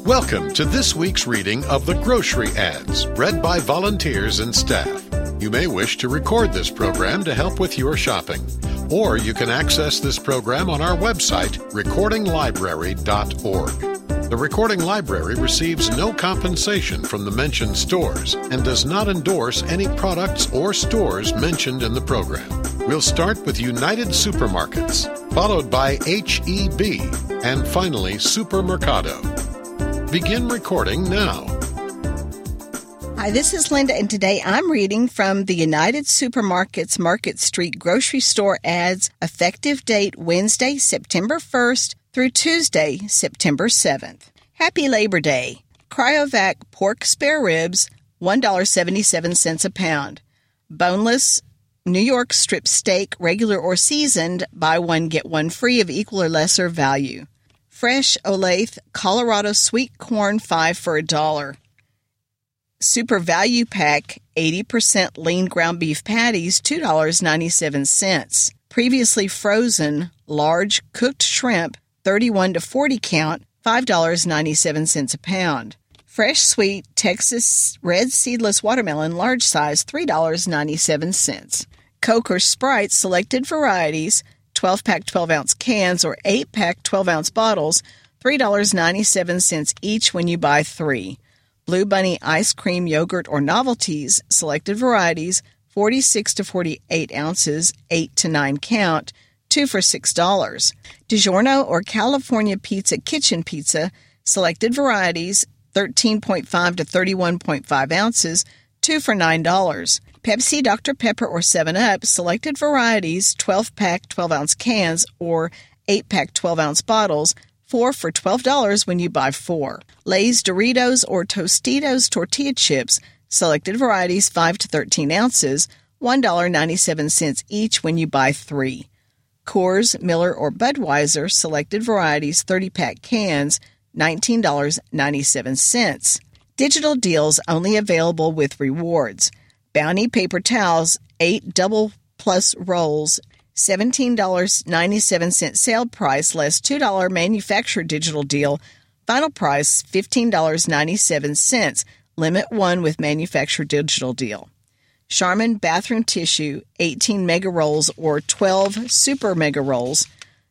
Welcome to this week's reading of the Grocery Ads, read by volunteers and staff. You may wish to record this program to help with your shopping, or you can access this program on our website, recordinglibrary.org. The Recording Library receives no compensation from the mentioned stores and does not endorse any products or stores mentioned in the program. We'll start with United Supermarkets, followed by H-E-B, and finally Supermercado. Begin recording now. Hi, this is Linda, and today I'm reading from the United Supermarkets Market Street Grocery Store Ads, effective date Wednesday, September 1st through Tuesday, September 7th. Happy Labor Day. Cryovac pork spare ribs, $1.77 a pound. Boneless New York strip steak, regular or seasoned, buy one, get one free of equal or lesser value. Fresh Olathe Colorado sweet corn, 5 for $1. Super Value Pack 80% lean ground beef patties, $2.97. Previously frozen large cooked shrimp, 31 to 40 count, $5.97 a pound. Fresh sweet Texas red seedless watermelon, large size, $3.97. Coke or Sprite selected varieties, 12-pack 12-ounce cans or 8-pack 12-ounce bottles, $3.97 each when you buy 3. Blue Bunny ice cream, yogurt, or novelties, selected varieties, 46 to 48 ounces, 8 to 9 count, 2 for $6. DiGiorno or California Pizza Kitchen Pizza, selected varieties, 13.5 to 31.5 ounces, 2 for $9. Pepsi, Dr. Pepper, or 7-Up, selected varieties, 12-pack 12-ounce cans or 8-pack 12-ounce bottles, 4 for $12 when you buy 4. Lay's Doritos or Tostitos tortilla chips, selected varieties, 5 to 13 ounces, $1.97 each when you buy 3. Coors, Miller, or Budweiser, selected varieties, 30-pack cans, $19.97. Digital deals only available with rewards. Bounty paper towels, 8 double plus rolls, $17.97 sale price, less $2 manufacturer digital deal. Final price, $15.97. Limit 1 with manufacturer digital deal. Charmin bathroom tissue, 18 mega rolls or 12 super mega rolls,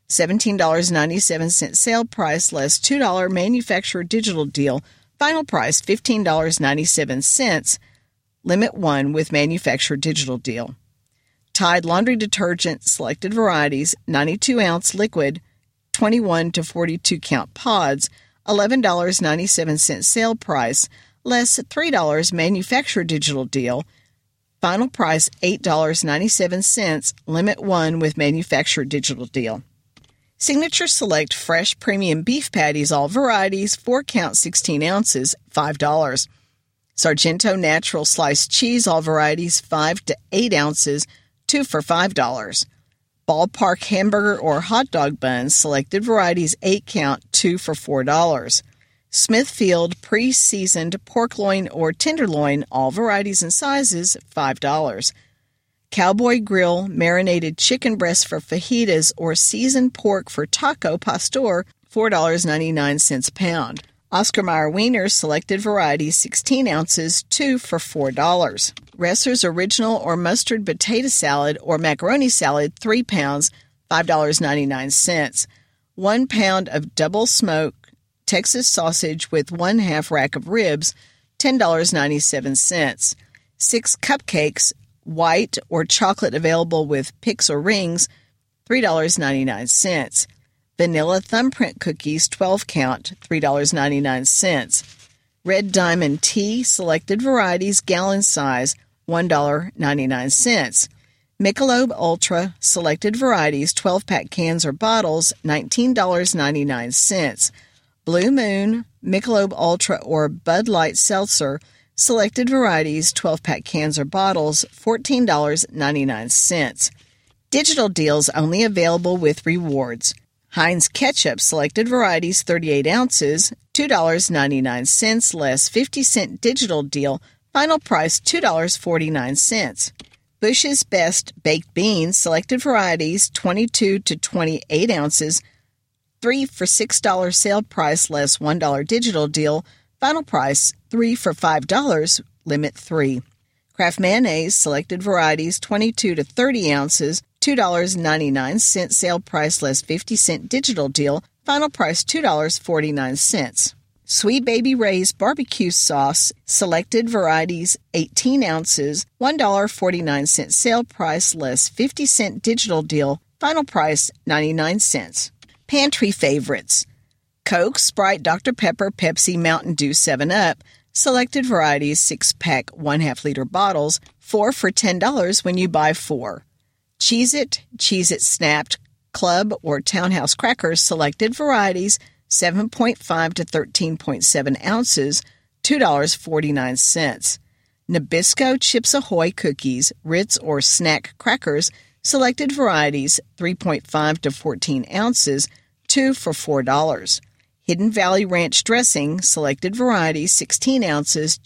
$17.97 sale price, less $2 manufacturer digital deal. Final price, $15.97. Limit 1 with manufacturer digital deal. Tide laundry detergent, selected varieties, 92-ounce liquid, 21 to 42 count pods, $11.97 sale price, less $3 manufacturer digital deal. Final price, $8.97. Limit 1 with manufacturer digital deal. Signature Select fresh premium beef patties, all varieties, 4 count 16 ounces, $5. Sargento natural sliced cheese, all varieties, 5 to 8 ounces, 2 for $5. Ballpark hamburger or hot dog buns, selected varieties, 8 count, 2 for $4. Smithfield pre-seasoned pork loin or tenderloin, all varieties and sizes, $5. Cowboy Grill marinated chicken breast for fajitas or seasoned pork for taco pastor, $4.99 a pound. Oscar Mayer wieners, selected varieties, 16 ounces, 2 for $4. Resser's original or mustard potato salad or macaroni salad, 3 pounds, $5.99. 1 pound of double smoked Texas sausage with 1/2 rack of ribs, $10.97. 6 cupcakes, white or chocolate, available with picks or rings, $3.99. Vanilla thumbprint cookies, 12 count, $3.99. Red Diamond tea, selected varieties, gallon size, $1.99. Michelob Ultra, selected varieties, 12-pack cans or bottles, $19.99. Blue Moon, Michelob Ultra or Bud Light Seltzer, selected varieties, 12-pack cans or bottles, $14.99. Digital deals only available with rewards. Heinz Ketchup, selected varieties, 38 ounces, $2.99, less 50-cent digital deal. Final price, $2.49. Bush's Best Baked Beans, selected varieties, 22 to 28 ounces, 3 for $6 sale price less $1 digital deal. Final price, 3 for $5, limit 3. Kraft mayonnaise, selected varieties, 22 to 30 ounces, $2.99, sale price less 50-cent digital deal. Final price, $2.49. Sweet Baby Ray's barbecue sauce, selected varieties, 18 ounces, $1.49, sale price less 50-cent digital deal. Final price, 99 cents. Pantry favorites: Coke, Sprite, Dr. Pepper, Pepsi, Mountain Dew, 7-Up, selected varieties, 6-pack, 1/2-liter bottles, 4 for $10 when you buy 4. Cheez-It, Cheez-It Snapped, Club or Townhouse crackers, selected varieties, 7.5 to 13.7 ounces, $2.49. Nabisco Chips Ahoy cookies, Ritz or snack crackers, selected varieties, 3.5 to 14 ounces, 2 for $4. Hidden Valley Ranch dressing, selected varieties, 16 ounces,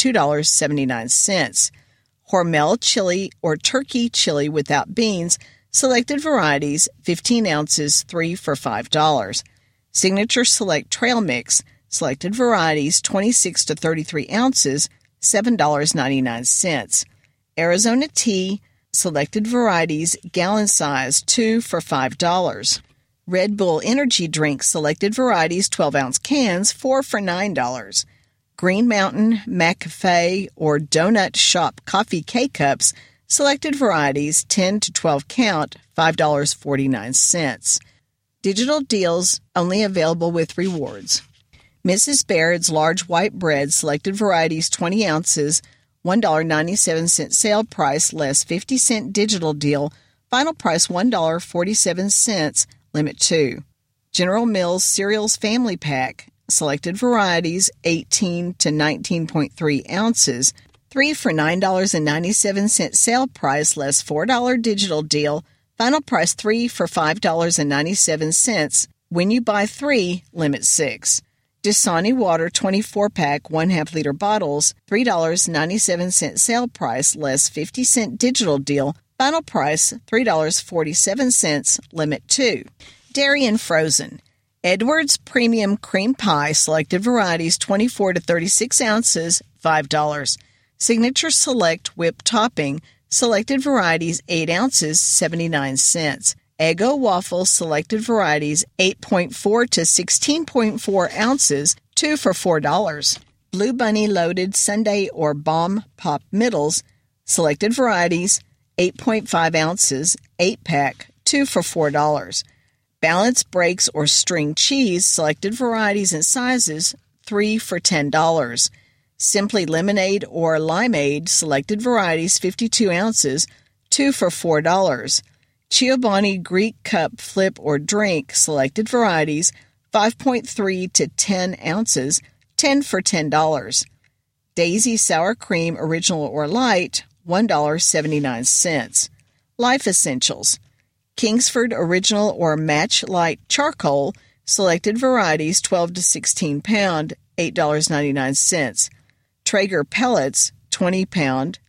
$2.79. Hormel chili or turkey chili without beans, selected varieties, 15 ounces, 3 for $5. Signature Select Trail Mix, selected varieties, 26 to 33 ounces, $7.99. Arizona Tea, selected varieties, gallon size, 2 for $5. Red Bull Energy Drink, selected varieties, 12-ounce cans, 4 for $9. Green Mountain McCafe or Donut Shop Coffee K-Cups, selected varieties, 10 to 12 count, $5.49. Digital deals only available with rewards. Mrs. Baird's large white bread, selected varieties, 20 ounces, $1.97 sale price less 50-cent digital deal. Final price $1.47, limit 2. General Mills Cereals Family Pack, selected varieties, 18 to 19.3 ounces, 3 for $9.97 sale price less $4 digital deal. Final price, 3 for $5.97. When you buy 3, limit 6. Dasani Water 24-pack, 1/2-liter bottles, $3.97 sale price, less 50-cent digital deal. Final price, $3.47, limit 2. Dairy and frozen. Edwards Premium Cream Pie, selected varieties, 24 to 36 ounces, $5. Signature Select Whipped Topping, selected varieties, 8 ounces, 79 cents. Eggo Waffles, selected varieties, 8.4 to 16.4 ounces, 2 for $4. Blue Bunny Loaded Sundae or Bomb Pop Middles, selected varieties, 8.5 ounces, 8-pack, 2 for $4. Balance Breaks or String Cheese, selected varieties and sizes, 3 for $10. Simply Lemonade or Limeade, selected varieties, 52 ounces, 2 for $4. Chobani Greek Cup Flip or Drink, selected varieties, 5.3 to 10 ounces, 10 for $10. Daisy Sour Cream Original or Light, $1.79. Life Essentials. Kingsford Original or Match Light Charcoal, selected varieties, 12 to 16 pound, $8.99. Traeger Pellets, 20 pound,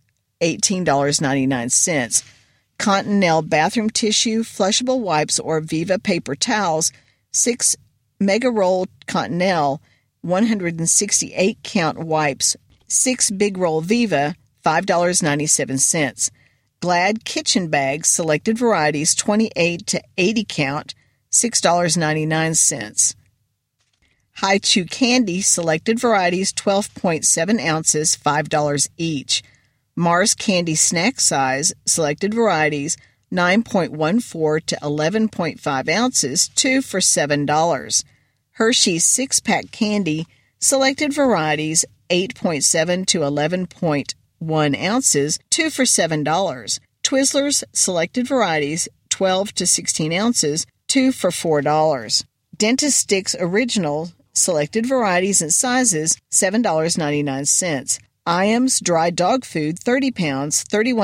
$18.99. Continental Bathroom Tissue, Flushable Wipes, or Viva Paper Towels, 6 Mega Roll Continental, 168 count wipes, 6 Big Roll Viva, $5.97. Glad Kitchen Bags, selected varieties, 28 to 80 count, $6.99. High Chew Candy, selected varieties, 12.7 ounces, $5 each. Mars Candy Snack Size, selected varieties, 9.14 to 11.5 ounces, 2 for $7. Hershey's 6-pack candy, selected varieties, 8.7 to 11.1 ounces, 2 for $7. Twizzlers, selected varieties, 12 to 16 ounces, 2 for $4. Dentist Sticks Original, selected varieties and sizes, $7.99. Iams Dry Dog Food, 30 pounds,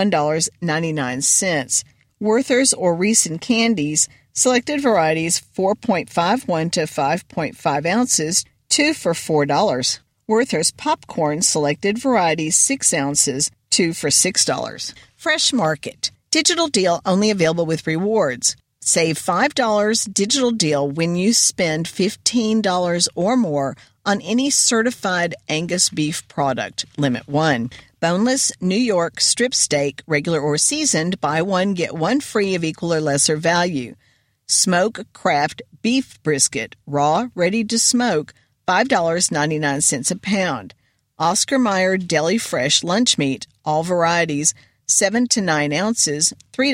$31.99. Werther's or Reese's Candies, selected varieties, 4.51 to 5.5 ounces, 2 for $4. Werther's Popcorn, selected varieties, 6 ounces, 2 for $6. Fresh Market. Digital deal only available with rewards. Save $5 digital deal when you spend $15 or more on any certified Angus beef product. Limit 1. Boneless New York strip steak, regular or seasoned, buy one, get one free of equal or lesser value. Smoke Craft beef brisket, raw, ready to smoke, $5.99 a pound. Oscar Mayer Deli Fresh lunch meat, all varieties, 7 to 9 ounces,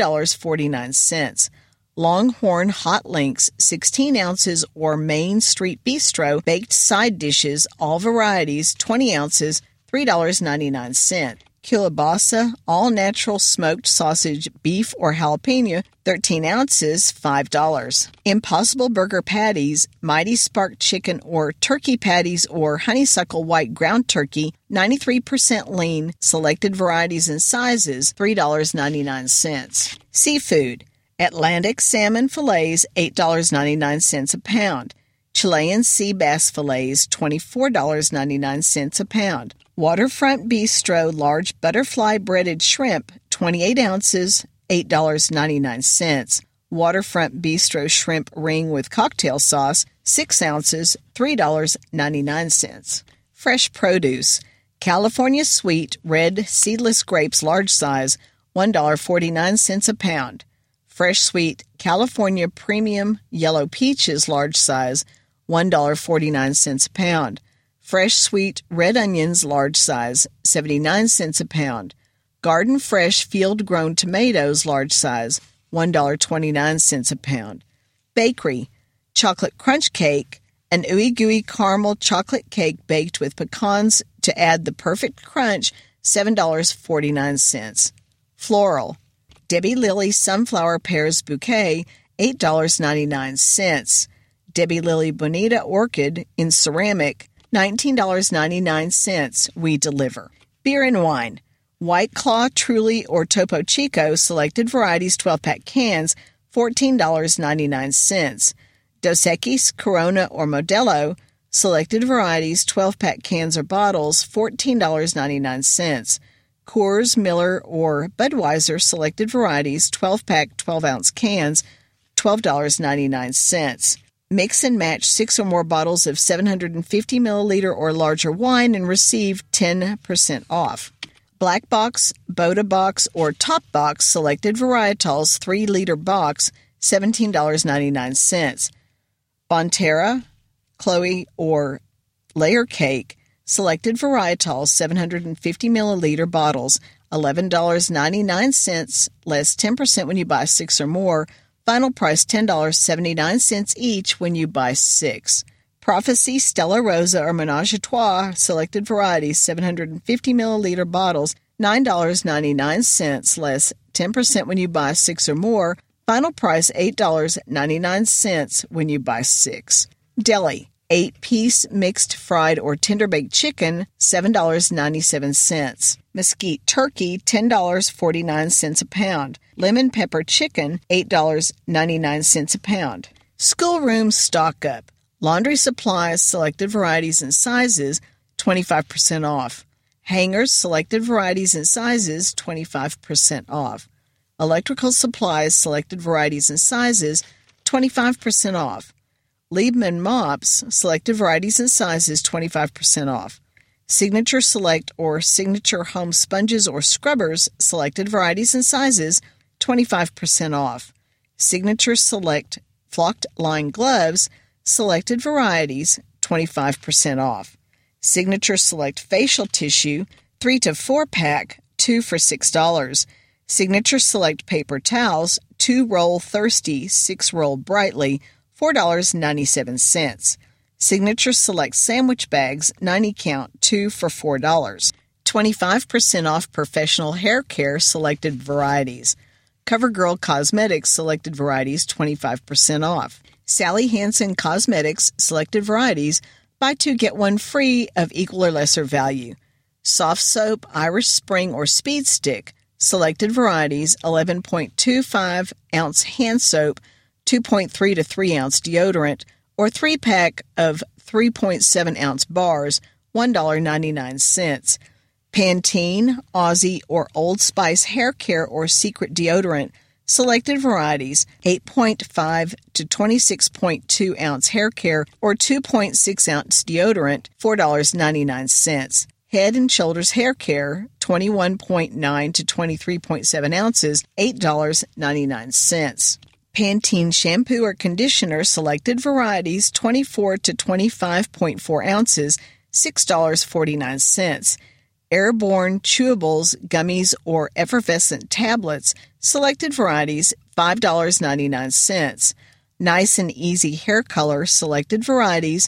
$3.49. Longhorn Hot Links, 16 ounces, or Main Street Bistro baked side dishes, all varieties, 20 ounces, $3.99. Kielbasa all-natural smoked sausage, beef or jalapeno, 13 ounces, $5. Impossible Burger patties, Mighty Spark chicken or turkey patties or honeysuckle white ground turkey, 93% lean, selected varieties and sizes, $3.99. Seafood, Atlantic salmon fillets, $8.99 a pound. Chilean sea bass fillets, $24.99 a pound. Waterfront Bistro large butterfly breaded shrimp, 28 ounces, $8.99. Waterfront Bistro shrimp ring with cocktail sauce, 6 ounces, $3.99. Fresh produce, California sweet red seedless grapes large size, $1.49 a pound. Fresh sweet California premium yellow peaches large size, $1.49 a pound. Fresh sweet red onions large size, 79 cents a pound. Garden fresh field grown tomatoes large size, $1.29 a pound. Bakery, chocolate crunch cake, an ooey gooey caramel chocolate cake baked with pecans to add the perfect crunch, $7.49. Floral, Debbie Lily sunflower pears bouquet, $8.99. Debbie Lily Bonita orchid in ceramic, $19.99. We deliver. Beer and wine. White Claw, Truly, or Topo Chico selected varieties 12-pack cans, $14.99. Dos Equis, Corona, or Modelo selected varieties 12-pack cans or bottles, $14.99. Coors, Miller, or Budweiser selected varieties 12-pack 12-ounce cans, $12.99. Mix and match 6 or more bottles of 750 milliliter or larger wine and receive 10% off. Black Box, Boda Box, or Top Box selected varietals 3-liter box, $17.99. Bonterra, Chloe, or Layer Cake selected varietals 750 milliliter bottles, $11.99, less 10% when you buy 6 or more. Final price $10.79 each when you buy 6. Prophecy, Stella Rosa, or Menage a Trois selected varieties 750 milliliter bottles, $9.99, less 10% when you buy 6 or more. Final price $8.99 when you buy 6. Deli, 8-piece mixed fried or tender-baked chicken, $7.97. Mesquite turkey, $10.49 a pound. Lemon pepper chicken, $8.99 a pound. Schoolroom stock up. Laundry supplies, selected varieties and sizes, 25% off. Hangers, selected varieties and sizes, 25% off. Electrical supplies, selected varieties and sizes, 25% off. Liebman mops, selected varieties and sizes, 25% off. Signature Select or Signature Home sponges or scrubbers, selected varieties and sizes, 25% off. Signature Select flocked line gloves, selected varieties, 25% off. Signature Select facial tissue, 3 to 4 pack, 2 for $6. Signature Select paper towels, 2 roll Thirsty, 6 roll Brightly, $4.97. Signature Select sandwich bags, 90 count, 2 for $4. 25% off professional hair care selected varieties. CoverGirl Cosmetics selected varieties, 25% off. Sally Hansen Cosmetics selected varieties, buy 2 get 1 free of equal or lesser value. Soft soap, Irish Spring or Speed Stick selected varieties, 11.25 ounce hand soap, 2.3 to 3 ounce deodorant, or 3-pack of 3.7 ounce bars, $1.99. Pantene, Aussie, or Old Spice hair care or secret deodorant, selected varieties, 8.5 to 26.2 ounce hair care or 2.6 ounce deodorant, $4.99. Head and Shoulders hair care, 21.9 to 23.7 ounces, $8.99. Pantene shampoo or conditioner, selected varieties, 24 to 25.4 ounces, $6.49. Airborne chewables, gummies, or effervescent tablets, selected varieties, $5.99. Nice and Easy hair color, selected varieties,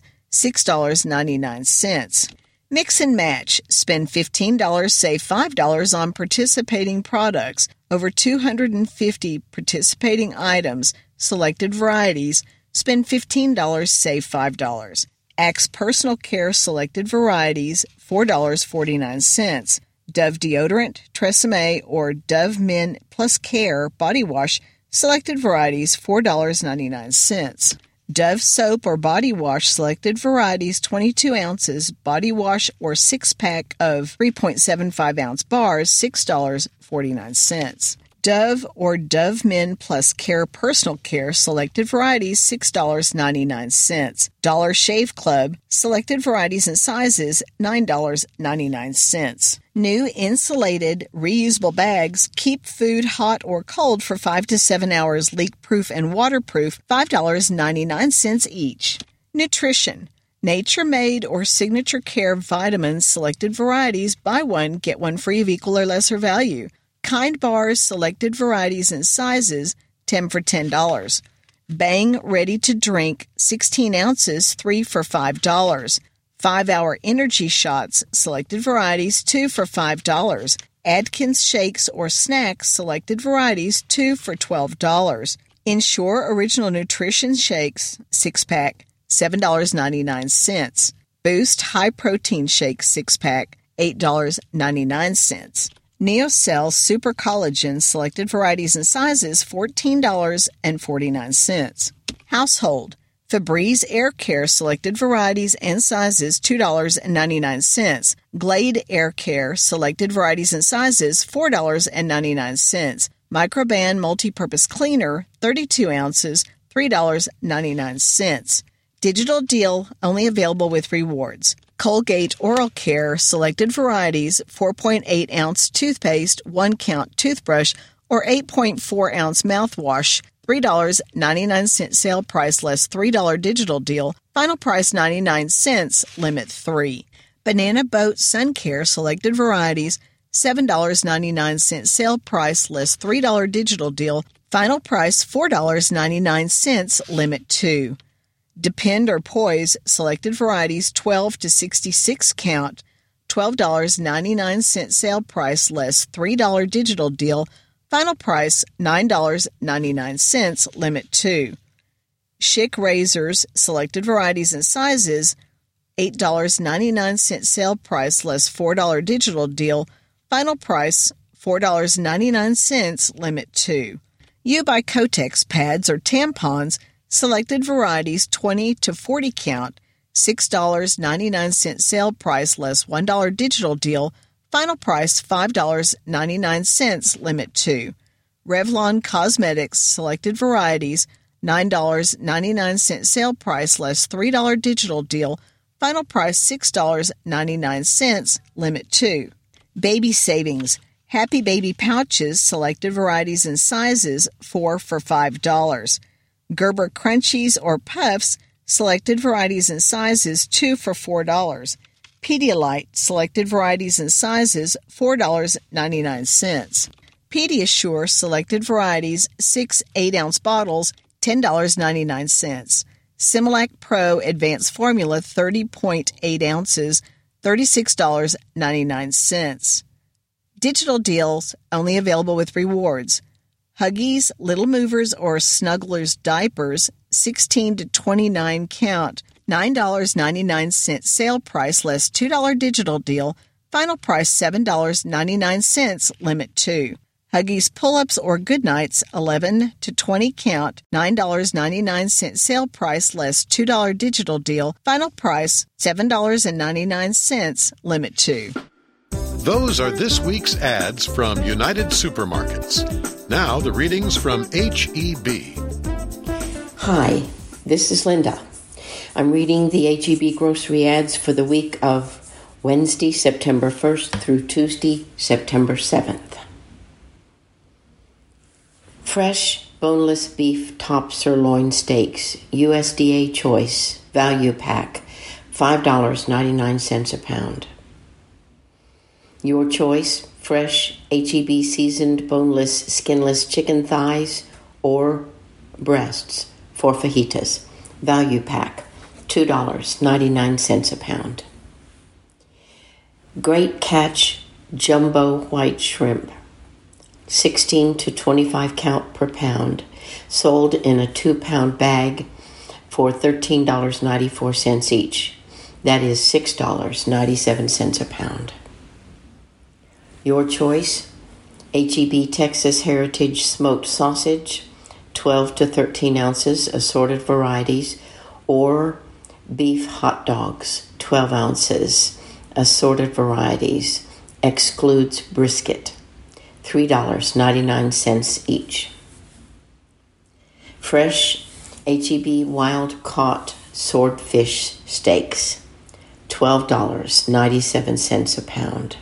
$6.99. Mix and match. Spend $15, save $5 on participating products. Over 250 participating items, selected varieties. Spend $15, save $5. Axe Personal Care selected varieties, $4.49. Dove deodorant, Tresemme, or Dove Men Plus Care body wash, selected varieties, $4.99. Dove soap or body wash, selected varieties, 22 ounces, body wash or 6-pack of 3.75 ounce bars, $6.49. Dove or Dove Men Plus Care Personal Care, selected varieties, $6.99. Dollar Shave Club, selected varieties and sizes, $9.99. New insulated, reusable bags keep food hot or cold for 5 to 7 hours, leak-proof and waterproof, $5.99 each. Nutrition. Nature Made or Signature Care vitamins, selected varieties, buy one, get one free of equal or lesser value. Kind bars, selected varieties and sizes, 10 for $10. Bang Ready to Drink, 16 ounces, 3 for $5. 5-hour energy shots, selected varieties, 2 for $5. Atkins shakes or snacks, selected varieties, 2 for $12. Ensure Original Nutrition Shakes, 6-pack, $7.99. Boost High Protein Shake 6-pack, $8.99. Neocell Super Collagen, selected varieties and sizes, $14.49. Household. Febreze Air Care, selected varieties and sizes, $2.99. Glade Air Care, selected varieties and sizes, $4.99. Microban Multi-Purpose Cleaner, 32 ounces, $3.99. Digital deal, only available with rewards. Colgate Oral Care, selected varieties, 4.8 ounce toothpaste, 1 count toothbrush, or 8.4 ounce mouthwash, $3.99 sale price less $3 digital deal, final price 99 cents, limit 3. Banana Boat Sun Care, selected varieties, $7.99 sale price less $3 digital deal, final price $4.99, limit 2. Depend or Poise, selected varieties, 12 to 66 count, $12.99 sale price less $3 digital deal, final price $9.99, limit 2. Schick Razors, selected varieties and sizes, $8.99 sale price less $4 digital deal, final price $4.99, limit 2. You buy Kotex pads or tampons, selected varieties, 20 to 40 count, $6.99 sale price less $1 digital deal, final price $5.99, limit 2. Revlon Cosmetics, selected varieties, $9.99 sale price less $3 digital deal, final price $6.99, limit 2. Baby Savings, Happy Baby Pouches, selected varieties and sizes, 4 for $5. Gerber Crunchies or Puffs, selected varieties and sizes, 2 for $4. Pedialyte, selected varieties and sizes, $4.99. Pediasure, selected varieties, 6 8-ounce bottles, $10.99. Similac Pro Advanced Formula, 30.8 ounces, $36.99. Digital deals, only available with rewards. Huggies, Little Movers, or Snugglers diapers, 16 to 29 count, $9.99 sale price less $2 digital deal, final price $7.99, limit 2. Huggies Pull-Ups or Goodnights, 11 to 20 count, $9.99 sale price less $2 digital deal, final price $7.99, limit 2. Those are this week's ads from United Supermarkets. Now the readings from H-E-B. Hi, this is Linda. I'm reading the H-E-B grocery ads for the week of Wednesday, September 1st through Tuesday, September 7th. Fresh boneless beef top sirloin steaks, USDA choice, value pack, $5.99 a pound. Your choice, fresh H-E-B seasoned boneless skinless chicken thighs or breasts for fajitas, value pack, $2.99 a pound. Great Catch jumbo white shrimp, 16 to 25 count per pound, sold in a 2-pound bag for $13.94 each. That is $6.97 a pound. Your choice, H-E-B Texas Heritage smoked sausage, 12 to 13 ounces, assorted varieties, or beef hot dogs, 12 ounces, assorted varieties, excludes brisket, $3.99 each. Fresh H-E-B wild-caught swordfish steaks, $12.97 a pound.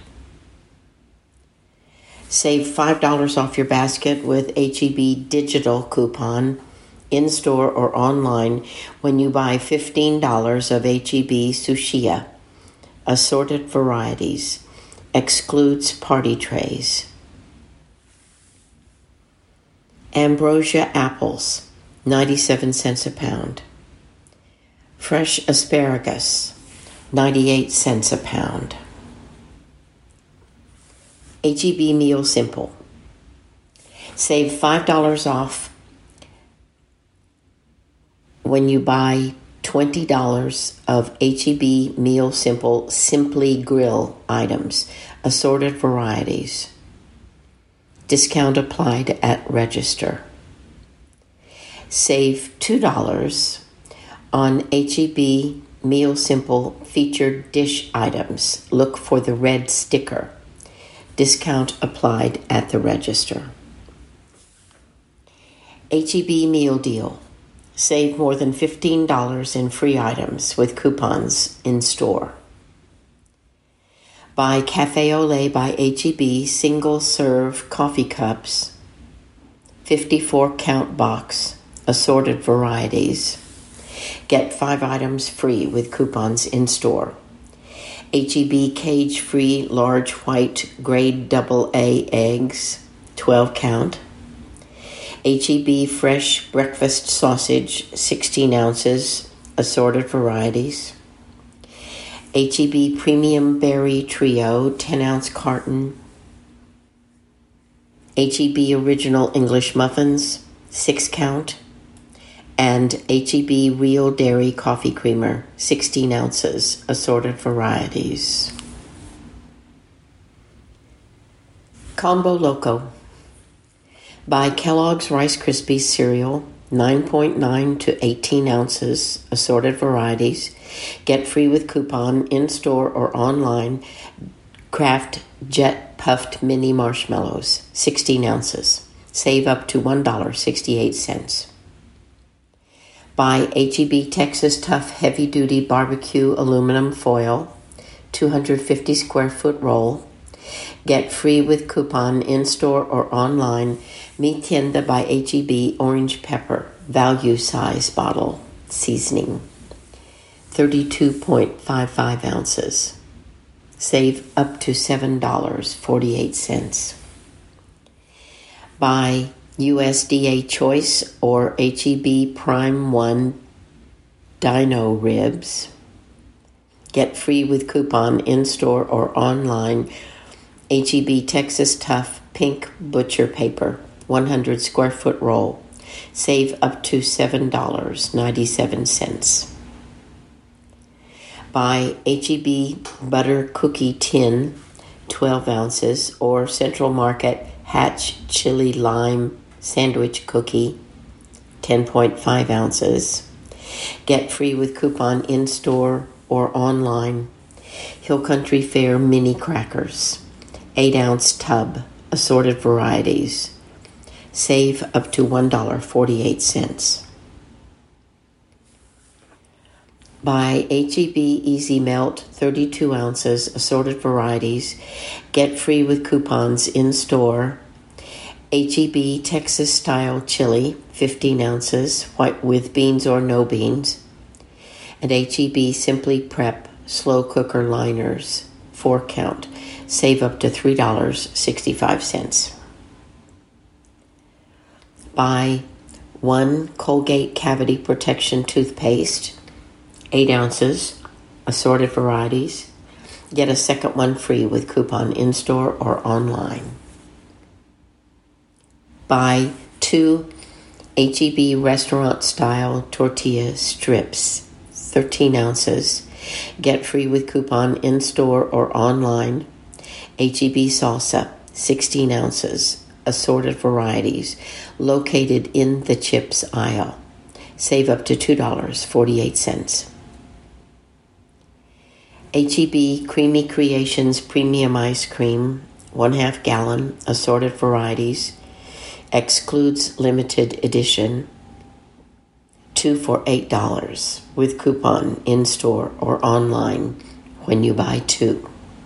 Save $5 off your basket with H-E-B digital coupon in-store or online when you buy $15 of H-E-B Sushia, assorted varieties, excludes party trays. Ambrosia apples, 97 cents a pound. Fresh asparagus, 98 cents a pound. H-E-B Meal Simple. Save $5 off when you buy $20 of H-E-B Meal Simple Simply Grill items, assorted varieties. Discount applied at register. Save $2 on H-E-B Meal Simple featured dish items. Look for the red sticker. Discount applied at the register. H-E-B Meal Deal. Save more than $15 in free items with coupons in store. Buy Cafe Olé by H-E-B single-serve coffee cups, 54-count box, assorted varieties. Get 5 items free with coupons in store. H-E-B cage-free large white grade AA eggs, 12 count. H-E-B fresh breakfast sausage, 16 ounces, assorted varieties. H-E-B premium berry trio, 10-ounce carton. H-E-B original English muffins, 6 count. And H-E-B Real Dairy Coffee Creamer, 16 ounces, assorted varieties. Combo Loco. Buy Kellogg's Rice Krispies cereal, 9.9 to 18 ounces, assorted varieties. Get free with coupon in-store or online. Kraft Jet Puffed Mini Marshmallows, 16 ounces. Save up to $1.68. Buy H-E-B Texas Tough Heavy Duty Barbecue Aluminum Foil, 250 square foot roll. Get free with coupon in-store or online. Mi Tienda by H-E-B Orange Pepper, value size bottle, seasoning, 32.55 ounces. Save up to $7.48. Buy USDA Choice or H-E-B Prime 1 Dino Ribs. Get free with coupon in-store or online. H-E-B Texas Tough Pink Butcher Paper, 100 square foot roll. Save up to $7.97. Buy H-E-B Butter Cookie Tin, 12 ounces, or Central Market Hatch Chili Lime Sandwich Cookie, 10.5 ounces. Get free with coupon in-store or online. Hill Country Fair Mini Crackers, 8-ounce tub, assorted varieties. Save up to $1.48. Buy H-E-B Easy Melt 32 ounces, assorted varieties. Get free with coupons in-store. H-E-B Texas Style Chili, 15 ounces, white with beans or no beans. And H-E-B Simply Prep Slow Cooker Liners, 4 count. Save up to $3.65. Buy 1 Colgate Cavity Protection Toothpaste, 8 ounces, assorted varieties. Get a second one free with coupon in-store or online. Buy 2 H-E-B restaurant-style tortilla strips, 13 ounces. Get free with coupon in-store or online. H-E-B salsa, 16 ounces, assorted varieties, located in the chips aisle. Save up to $2.48. H-E-B Creamy Creations Premium Ice Cream, 1/2 gallon, assorted varieties, excludes limited edition, 2 for $8 with coupon in-store or online when you buy 2.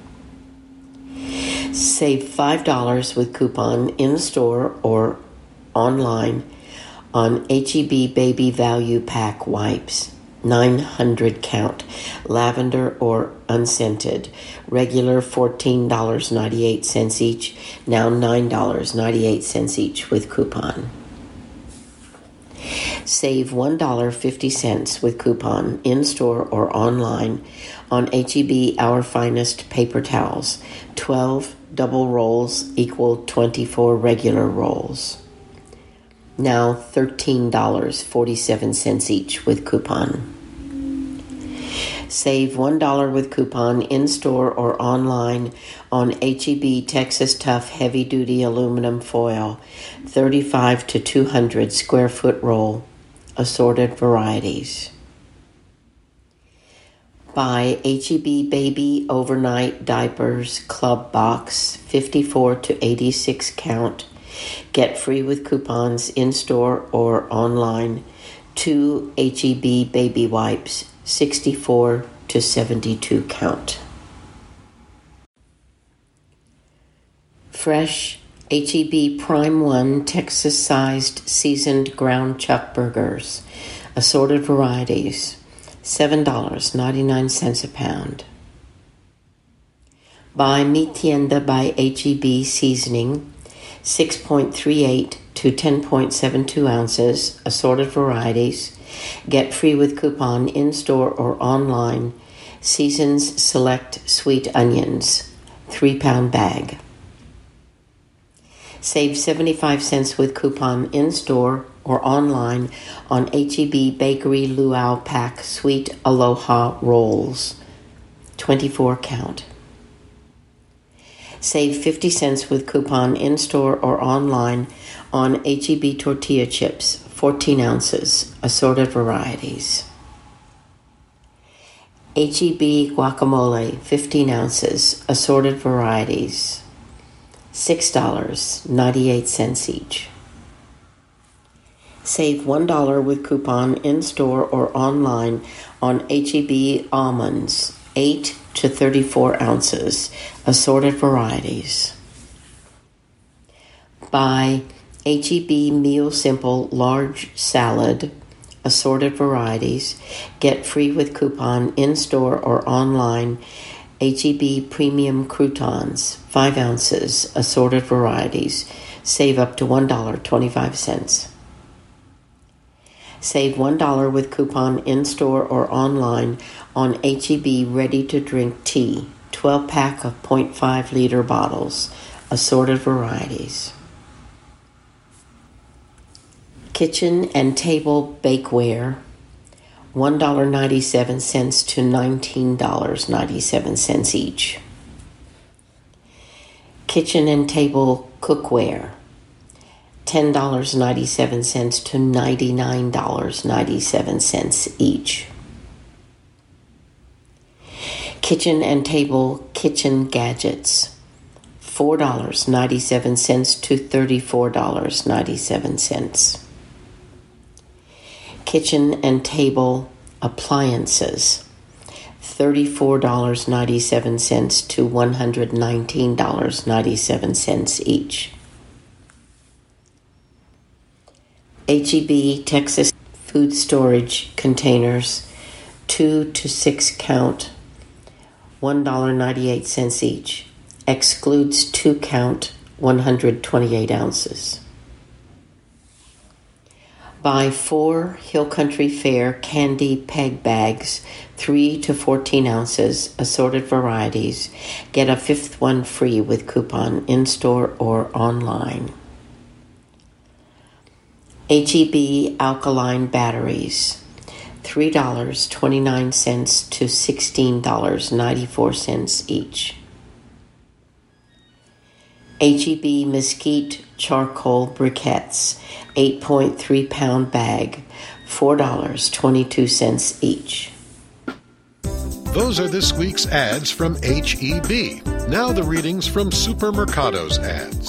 Save $5 with coupon in-store or online on H-E-B Baby Value Pack Wipes, 900 count, lavender or unscented, regular $14.98 each, now $9.98 each with coupon. Save $1.50 with coupon in-store or online on H-E-B Our Finest paper towels, 12 double rolls equal 24 regular rolls. Now $13.47 each with coupon. Save $1 with coupon in-store or online on H-E-B Texas Tough Heavy Duty Aluminum Foil, 35 to 200 square foot roll, assorted varieties. Buy H-E-B Baby Overnight Diapers Club Box, 54 to 86 count. Get free with coupons in-store or online. 2 H-E-B Baby Wipes, 64 to 72 count. Fresh H-E-B Prime 1 Texas-sized seasoned ground chuck burgers, assorted varieties, $7.99 a pound. Buy Mi Tienda by H-E-B seasoning, 6.38 to 10.72 ounces, assorted varieties. Get free with coupon in-store or online. Seasons Select Sweet Onions, 3-pound bag. Save 75 cents with coupon in-store or online on H-E-B Bakery Luau Pack Sweet Aloha Rolls, 24 count. Save 50 cents with coupon in-store or online on H-E-B tortilla chips, 14 ounces, assorted varieties. H-E-B guacamole, 15 ounces, assorted varieties, $6.98 each. Save $1 with coupon in-store or online on H-E-B almonds, 8 to 34 ounces, assorted varieties. Buy H-E-B Meal Simple Large Salad, assorted varieties. Get free with coupon in-store or online. H-E-B Premium Croutons, 5 ounces, assorted varieties. Save up to $1.25. Save $1 with coupon in-store or online on H-E-B ready-to-drink tea, 12-pack of 0.5 liter bottles, assorted varieties. Kitchen and table bakeware, $1.97 to $19.97 each. Kitchen and table cookware, $10.97 to $99.97 each. Kitchen and table kitchen gadgets, $4.97 to $34.97. Kitchen and table appliances, $34.97 to $119.97 each. H-E-B Texas food storage containers, 2 to 6 count, $1.98 each. Excludes 2 count, 128 ounces. Buy 4 Hill Country Fair candy peg bags, 3 to 14 ounces, assorted varieties. Get a 5th one free with coupon in-store or online. H-E-B alkaline batteries, $3.29 to $16.94 each. H-E-B mesquite charcoal briquettes, 8.3 pound bag, $4.22 each. Those are this week's ads from H-E-B. Now the readings from Supermercado's ads.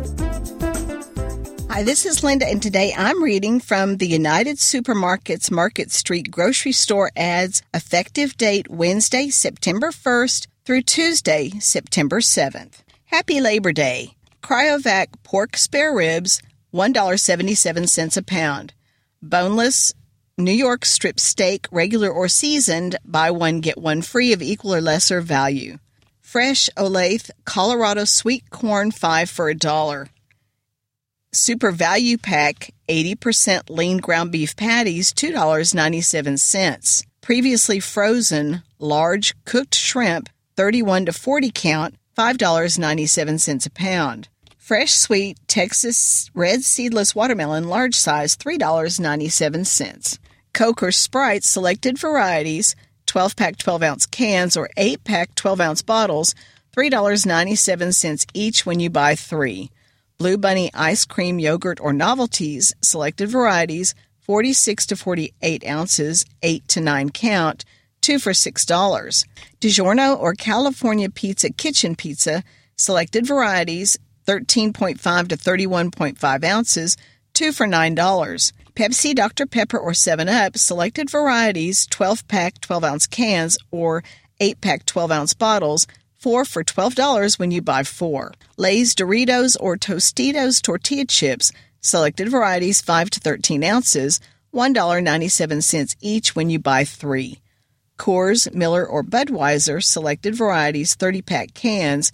Hi, this is Linda, and today I'm reading from the United Supermarkets Market Street Grocery Store ads, effective date Wednesday, September 1st through Tuesday, September 7th. Happy Labor Day. Cryovac pork spare ribs, $1.77 a pound. Boneless New York strip steak, regular or seasoned, buy one, get one free of equal or lesser value. Fresh Olathe Colorado sweet corn, 5 for $1. Super Value Pack, 80% lean ground beef patties, $2.97. Previously frozen, large cooked shrimp, 31 to 40 count, $5.97 a pound. Fresh sweet Texas red seedless watermelon, large size, $3.97. Coke or Sprite selected varieties, 12-pack 12-ounce cans or 8-pack 12-ounce bottles, $3.97 each when you buy 3. Blue Bunny ice cream, yogurt, or novelties, selected varieties, 46 to 48 ounces, 8 to 9 count, 2 for $6. DiGiorno or California Pizza Kitchen Pizza, selected varieties, 13.5 to 31.5 ounces, 2 for $9. Pepsi, Dr. Pepper, or 7-Up, selected varieties, 12-pack 12-ounce cans or 8-pack 12-ounce bottles, 4 for $12 when you buy 4. Lay's Doritos or Tostitos tortilla chips, selected varieties, 5 to 13 ounces, $1.97 each when you buy 3. Coors, Miller, or Budweiser, selected varieties, 30-pack cans,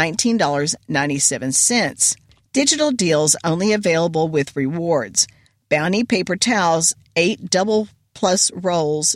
$19.97. Digital deals only available with rewards. Bounty paper towels, 8 double plus rolls,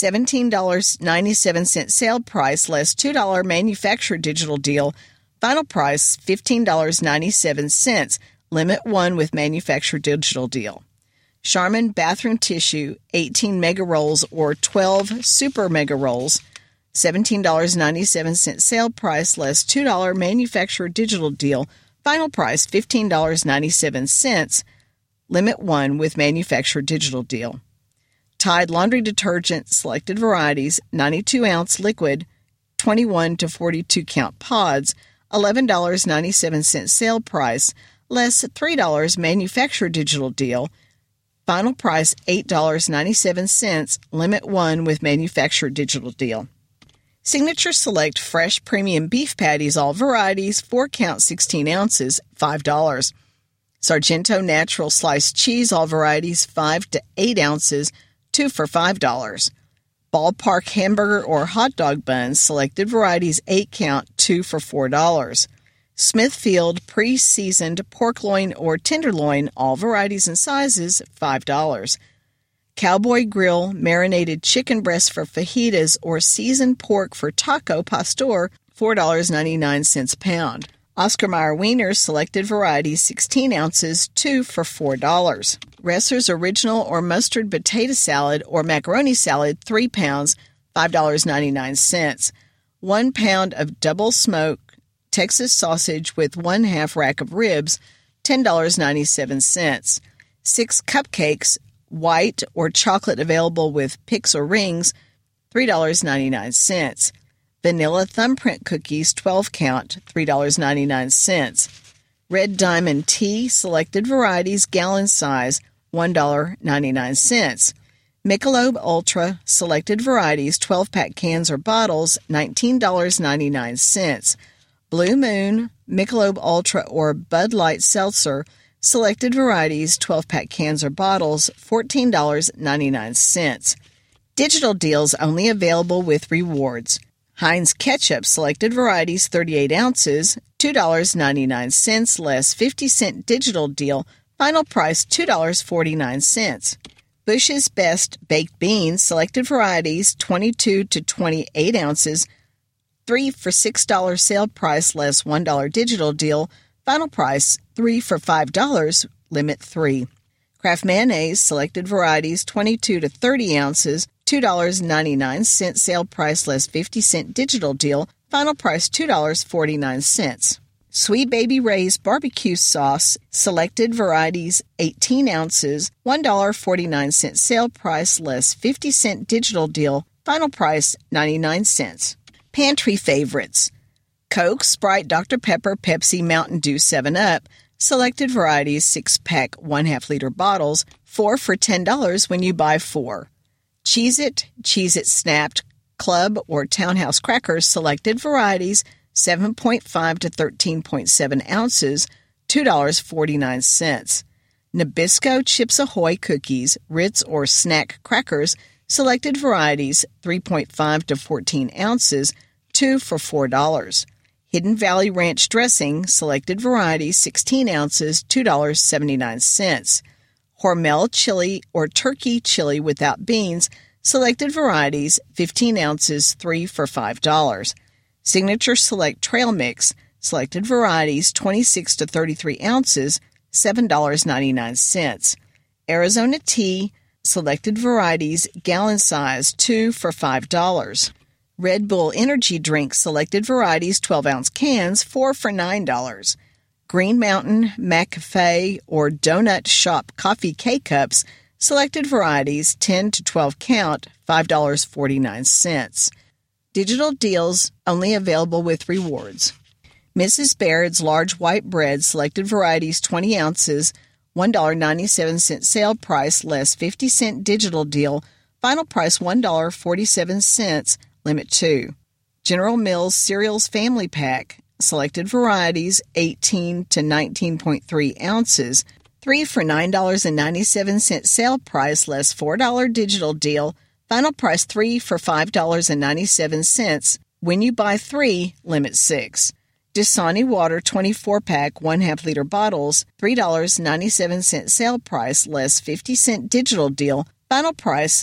$17.97 sale price, less $2 manufacturer digital deal. Final price, $15.97. Limit 1 with manufacturer digital deal. Charmin bathroom tissue, 18 mega rolls or 12 super mega rolls, $17.97 sale price, less $2 manufacturer digital deal. Final price, $15.97. Limit 1 with manufacturer digital deal. Tide laundry detergent, selected varieties, 92-ounce liquid, 21 to 42 count pods, $11.97 sale price, less $3 manufacturer digital deal. Final price, $8.97, limit 1 with manufacturer digital deal. Signature Select fresh premium beef patties, all varieties, 4 count 16 ounces, $5. Sargento natural sliced cheese, all varieties, 5 to 8 ounces, 2 for $5. Ballpark hamburger or hot dog buns, selected varieties, 8 count, 2 for $4. Smithfield pre-seasoned pork loin or tenderloin, all varieties and sizes, $5. Cowboy Grill marinated chicken breast for fajitas or seasoned pork for taco pastor, $4.99 a pound. Oscar Mayer wieners, selected varieties, 16 ounces, 2 for $4. Resser's original or mustard potato salad or macaroni salad, 3 pounds, $5.99. 1 pound of double smoked Texas sausage with 1/2 rack of ribs, $10.97. 6 cupcakes, white or chocolate, available with picks or rings, $3.99. Vanilla Thumbprint Cookies, 12 count, $3.99. Red Diamond Tea, selected varieties, gallon size, $1.99. Michelob Ultra, selected varieties, 12-pack cans or bottles, $19.99. Blue Moon, Michelob Ultra or Bud Light Seltzer, selected varieties, 12-pack cans or bottles, $14.99. Digital deals only available with rewards. Heinz Ketchup, selected varieties, 38 ounces, $2.99 less 50-cent digital deal, final price $2.49. Bush's Best Baked Beans, selected varieties, 22 to 28 ounces, 3 for $6 sale price less $1 digital deal, final price $3 for $5, limit 3. Kraft Mayonnaise, selected varieties, 22 to 30 ounces, $2.99 sale price less 50-cent digital deal, final price $2.49. Sweet Baby Ray's barbecue sauce, selected varieties, 18 ounces, $1.49 sale price less 50-cent digital deal, final price 99 cents. Pantry favorites: Coke, Sprite, Dr. Pepper, Pepsi, Mountain Dew, 7-Up, selected varieties, 6-pack 1/2 liter bottles, 4 for $10 when you buy 4. Cheez-It, Cheez-It Snapped, Club or Townhouse Crackers, selected varieties, 7.5 to 13.7 ounces, $2.49. Nabisco Chips Ahoy Cookies, Ritz or Snack Crackers, selected varieties, 3.5 to 14 ounces, 2 for $4. Hidden Valley Ranch Dressing, selected varieties, 16 ounces, $2.79. Hormel Chili or Turkey Chili without beans, selected varieties, 15 ounces, 3 for $5. Signature Select Trail Mix, selected varieties, 26 to 33 ounces, $7.99. Arizona Tea, selected varieties, gallon size, 2 for $5. Red Bull Energy Drink, selected varieties, 12-ounce cans, 4 for $9. Green Mountain McCafe or Donut Shop Coffee K-Cups, selected varieties, 10 to 12 count, $5.49. Digital deals only available with rewards. Mrs. Baird's Large White Bread, selected varieties, 20 ounces, $1.97 sale price less 50-cent digital deal, final price $1.47, limit 2. General Mills Cereals Family Pack, selected varieties, 18 to 19.3 ounces, 3 for $9.97 sale price less $4 digital deal, final price $3 for $5.97. When you buy 3, limit 6. Dasani Water 24-pack 1/2 liter bottles, $3.97 sale price less 50-cent digital deal, final price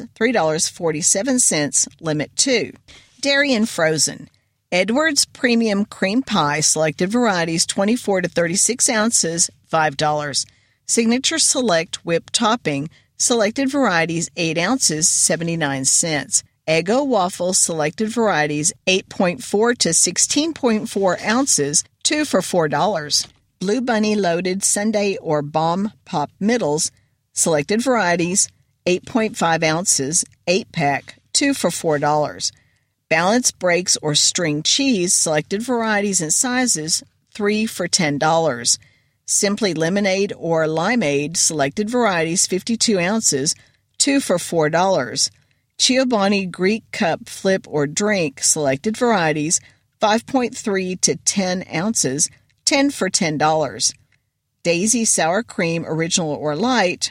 $3.47, limit 2. Dairy and Frozen. Edwards Premium Cream Pie, selected varieties, 24 to 36 ounces, $5. Signature Select Whipped Topping, selected varieties, 8 ounces, 79 cents. Eggo Waffles, selected varieties, 8.4 to 16.4 ounces, 2 for $4. Blue Bunny Loaded Sundae or Bomb Pop Middles, selected varieties, 8.5 ounces, 8-pack, 2 for $4. Balance Breaks or String Cheese, selected varieties and sizes, 3 for $10. Simply Lemonade or Limeade, selected varieties, 52 ounces, 2 for $4. Chobani Greek Cup Flip or Drink, selected varieties, 5.3 to 10 ounces, 10 for $10. Daisy Sour Cream Original or Light,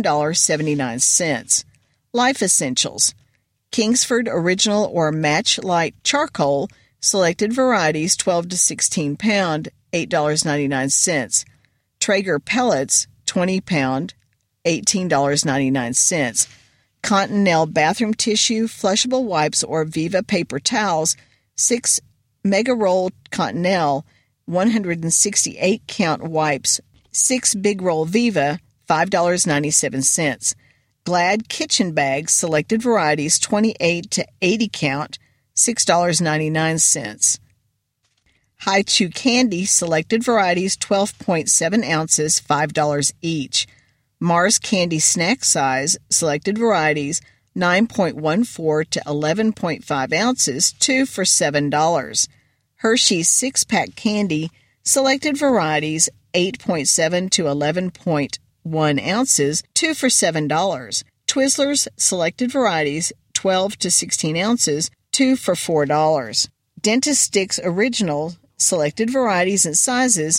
$1.79. Life Essentials. Kingsford Original or Match Light Charcoal, selected varieties, 12 to 16 pound, $8.99. Traeger Pellets, 20 pound, $18.99. Continental Bathroom Tissue, Flushable Wipes, or Viva Paper Towels, 6 Mega Roll Continental, 168 count wipes, 6 Big Roll Viva, $5.97. Glad Kitchen Bags, selected varieties, 28 to 80 count, $6.99. Hi-Chew Candy, selected varieties, 12.7 ounces, $5 each. Mars Candy Snack Size, selected varieties, 9.14 to 11.5 ounces, 2 for $7. Hershey's 6-pack candy, selected varieties, 8.7 to 11.1 ounces, 2 for $7. Twizzlers, selected varieties, 12 to 16 ounces, 2 for $4. Dentist Sticks Original, selected varieties and sizes,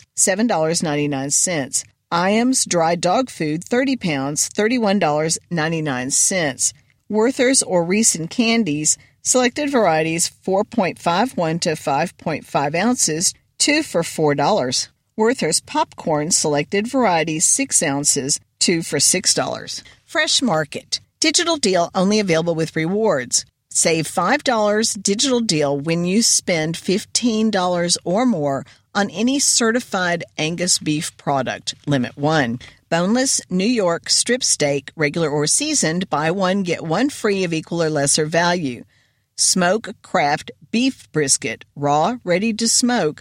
$7.99. Iams Dry Dog Food, 30 pounds, $31.99. Werther's or Reese's Candies, selected varieties, 4.51 to 5.5 ounces, 2 for $4. Werther's Popcorn, selected varieties, 6 ounces, 2 for $6. Fresh Market, digital deal only available with rewards. Save $5 digital deal when you spend $15 or more on any certified Angus beef product. Limit 1. Boneless New York strip steak, regular or seasoned, buy one, get one free of equal or lesser value. Smoke Craft beef brisket, raw, ready to smoke,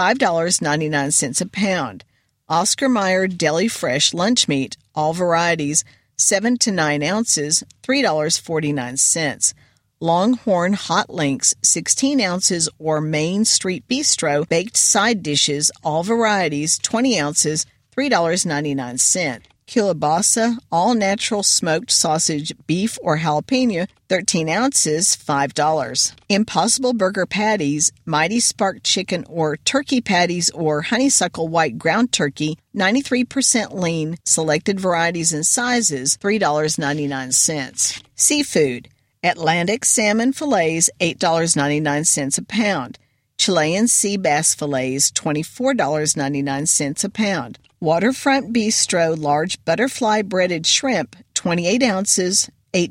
$5.99 a pound. Oscar Mayer Deli Fresh lunch meat, all varieties, 7 to 9 ounces, $3.49. Longhorn Hot Links, 16 ounces, or Main Street Bistro baked side dishes, all varieties, 20 ounces, $3.99. Kielbasa all-natural smoked sausage, beef or jalapeno, 13 ounces, $5. Impossible Burger Patties, Mighty Spark Chicken or Turkey Patties or Honeysuckle White Ground Turkey, 93% lean, selected varieties and sizes, $3.99. Seafood, Atlantic Salmon Fillets, $8.99 a pound. Chilean Sea Bass Fillets, $24.99 a pound. Waterfront Bistro Large Butterfly Breaded Shrimp, 28 ounces,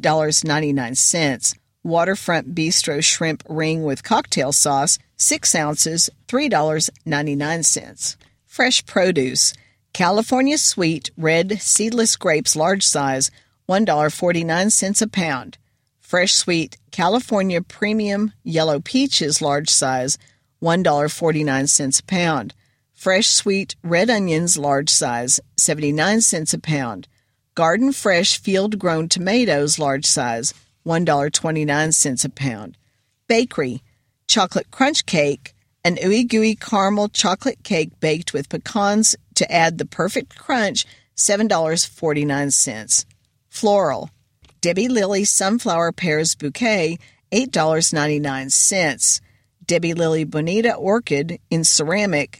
$8.99. Waterfront Bistro Shrimp Ring with Cocktail Sauce, 6 ounces, $3.99. Fresh Produce, California Sweet Red Seedless Grapes Large Size, $1.49 a pound. Fresh Sweet California Premium Yellow Peaches Large Size, $1.49 a pound. Fresh Sweet Red Onions Large Size, 79 cents a pound. Garden Fresh Field Grown Tomatoes Large Size, $1.29 a pound. Bakery, Chocolate Crunch Cake, an ooey gooey caramel chocolate cake baked with pecans to add the perfect crunch, $7.49. Floral, Debbie Lily Sunflower Pears Bouquet, $8.99. Debbie Lily Bonita Orchid in ceramic,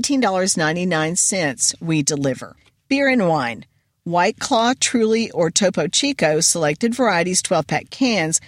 $19.99. We deliver. Beer and wine, White Claw, Truly, or Topo Chico, selected varieties, 12-pack cans,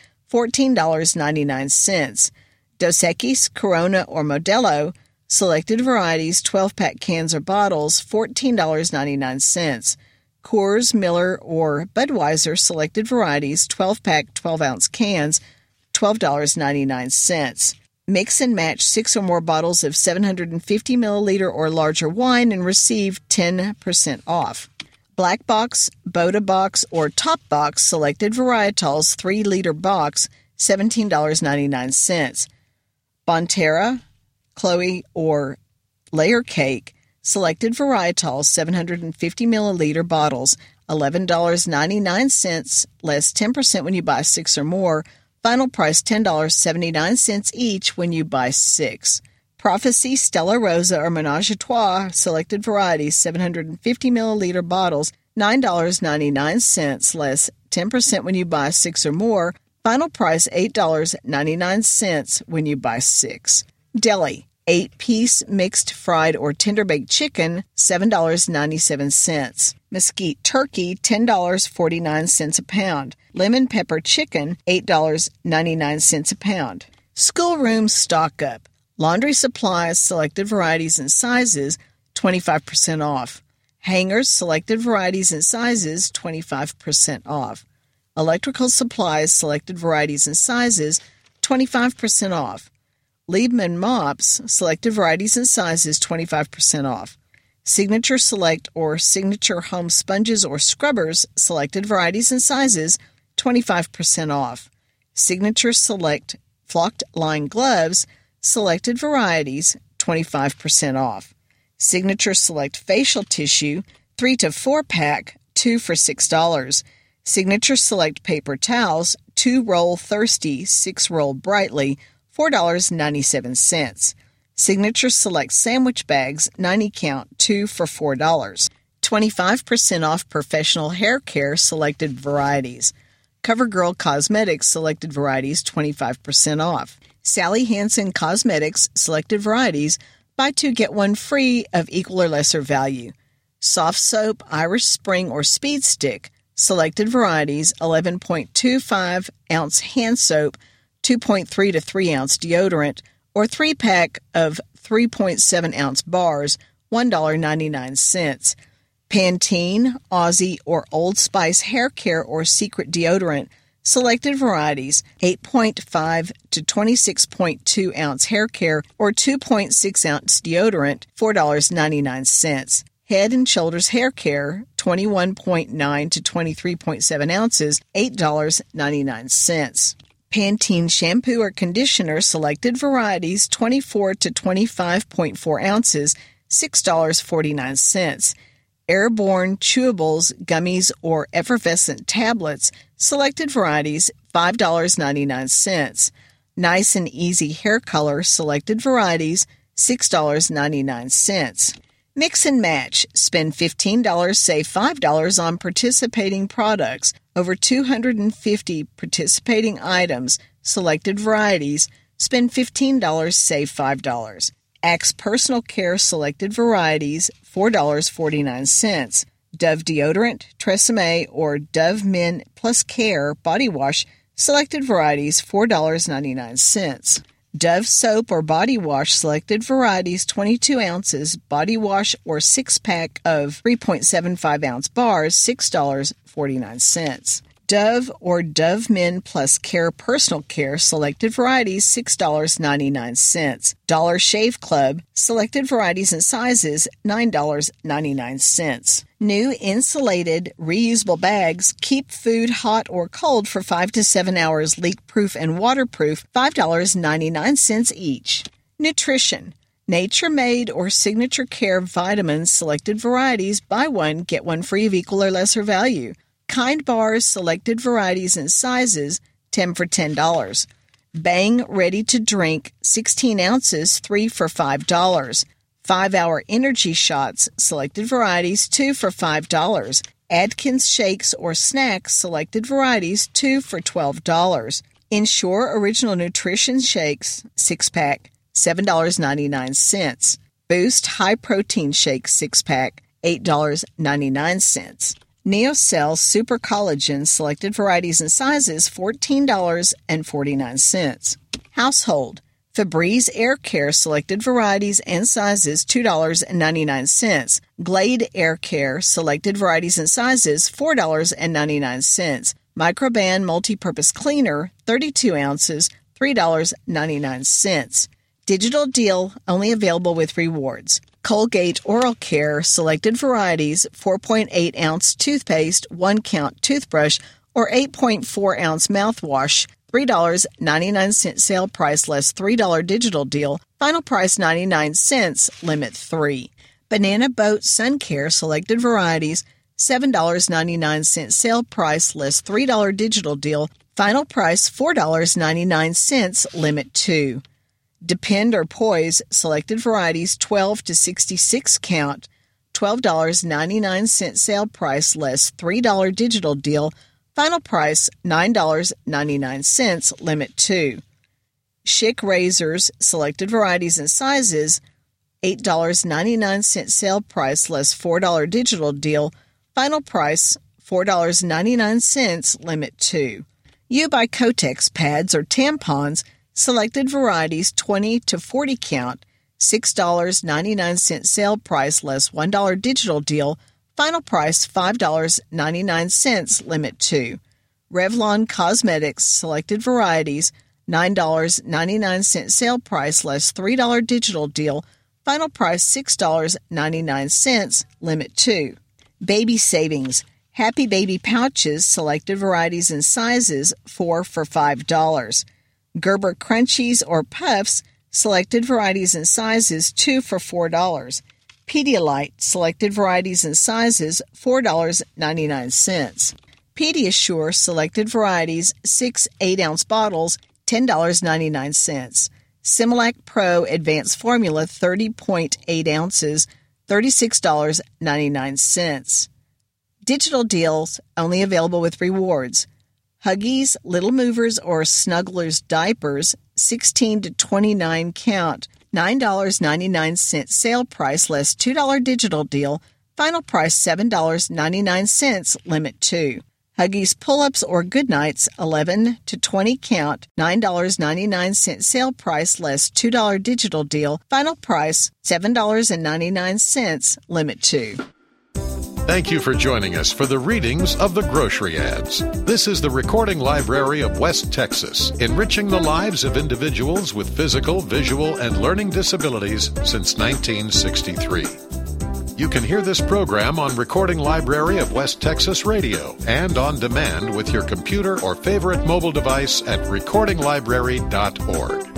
$14.99. Dos Equis, Corona, or Modelo, selected varieties, 12-pack cans or bottles, $14.99. Coors, Miller, or Budweiser, selected varieties, 12-pack, 12-ounce cans, $12.99. Mix and match 6 or more bottles of 750 milliliter or larger wine and receive 10% off. Black Box, Boda Box, or Top Box, selected varietals, 3-liter box, $17.99. Bonterra, Chloe, or Layer Cake, selected varietals, 750 milliliter bottles, $11.99, less 10% when you buy 6 or more. Final price $10.79 each when you buy 6. Prophecy, Stella Rosa, or Menage a Trois, selected varieties, 750 milliliter bottles, $9.99, less 10% when you buy 6 or more. Final price $8.99 when you buy 6. Deli, 8-piece mixed fried or tender-baked chicken, $7.97. Mesquite turkey, $10.49 a pound. Lemon pepper chicken, $8.99 a pound. Schoolroom stock up. Laundry supplies, selected varieties and sizes, 25% off. Hangers, selected varieties and sizes, 25% off. Electrical supplies, selected varieties and sizes, 25% off. Liebman mops, selected varieties and sizes, 25% off. Signature Select or Signature Home sponges or scrubbers, selected varieties and sizes, 25% off. Signature Select Flocked Line gloves, selected varieties, 25% off. Signature Select facial tissue, 3 to 4 pack, 2 for $6. Signature Select paper towels, 2-roll Thirsty, 6-roll Brightly, $4.97. Signature Select sandwich bags, 90 count, 2 for $4. 25% off professional hair care selected varieties. CoverGirl Cosmetics selected varieties, 25% off. Sally Hansen Cosmetics selected varieties, buy 2 get 1 free of equal or lesser value. Soft soap, Irish Spring or Speed Stick, selected varieties, 11.25 ounce hand soap, 2.3 to 3 ounce deodorant, or 3-pack of 3.7 ounce bars, $1.99. Pantene, Aussie, or Old Spice hair care or secret deodorant, selected varieties, 8.5 to 26.2 ounce hair care or 2.6 ounce deodorant, $4.99. Head and Shoulders hair care, 21.9 to 23.7 ounces, $8.99. Pantene shampoo or conditioner, selected varieties, 24 to 25.4 ounces, $6.49. Airborne chewables, gummies, or effervescent tablets, selected varieties, $5.99. Nice and Easy hair color, selected varieties, $6.99. Mix and match. Spend $15, save $5 on participating products. Over 250 participating items, selected varieties. Spend $15, save $5. Axe Personal Care selected varieties, $4.49. Dove deodorant, Tresemme, or Dove Men Plus Care body wash, selected varieties, $4.99. Dove soap or body wash, selected varieties, 22 ounces, body wash or 6-pack of 3.75 ounce bars, $6.49. Dove or Dove Men Plus Care Personal Care, selected varieties, $6.99. Dollar Shave Club, selected varieties and sizes, $9.99. New insulated, reusable bags, keep food hot or cold for 5 to 7 hours, leak-proof and waterproof, $5.99 each. Nutrition. Nature Made or Signature Care vitamins, selected varieties, buy 1, get 1 free of equal or lesser value. Kind bars, selected varieties and sizes, 10 for $10. Bang Ready to Drink, 16 ounces, 3 for $5. 5-hour energy shots, selected varieties, 2 for $5. Atkins shakes or snacks, selected varieties, 2 for $12. Ensure Original Nutrition Shakes, 6-pack, $7.99. Boost High Protein Shake 6-pack, $8.99. Neocell Super Collagen, selected varieties and sizes, $14.49. Household. Febreze Air Care, selected varieties and sizes, $2.99. Glade Air Care, selected varieties and sizes, $4.99. Microban Multi-Purpose Cleaner, 32 ounces, $3.99. Digital deal, only available with rewards. Colgate Oral Care, selected varieties, 4.8 ounce toothpaste, 1 count toothbrush, or 8.4 ounce mouthwash, $3.99 sale price less $3 digital deal, final price 99 cents, limit 3. Banana Boat Sun Care, selected varieties, $7.99 sale price less $3 digital deal, final price $4.99, limit 2. Depend or Poise, selected varieties, 12 to 66 count, $12.99 sale price less $3 digital deal, final price $9.99, limit 2. Schick Razors, selected varieties and sizes, $8.99 sale price less $4 digital deal, final price $4.99, limit 2. You buy Kotex pads or tampons, selected varieties, 20 to 40 count, $6.99 sale price less $1 digital deal, final price $5.99, limit 2. Revlon Cosmetics, selected varieties, $9.99 sale price less $3 digital deal, final price $6.99, limit 2. Baby Savings, Happy Baby Pouches, selected varieties and sizes, 4 for $5. Gerber Crunchies or Puffs, selected varieties and sizes, 2 for $4. Pedialyte, selected varieties and sizes, $4.99. Pediasure selected varieties, 6 8-ounce bottles, $10.99. Similac Pro Advanced Formula, 30.8 ounces, $36.99. Digital deals only available with rewards. Huggies, Little Movers, or Snugglers diapers, 16 to 29 count, $9.99 sale price less $2 digital deal, final price $7.99, limit 2. Huggies Pull-Ups or Goodnights, 11 to 20 count, $9.99 sale price less $2 digital deal, final price $7.99, limit 2. Thank you for joining us for the readings of the grocery ads. This is the Recording Library of West Texas, enriching the lives of individuals with physical, visual, and learning disabilities since 1963. You can hear this program on Recording Library of West Texas Radio and on demand with your computer or favorite mobile device at recordinglibrary.org.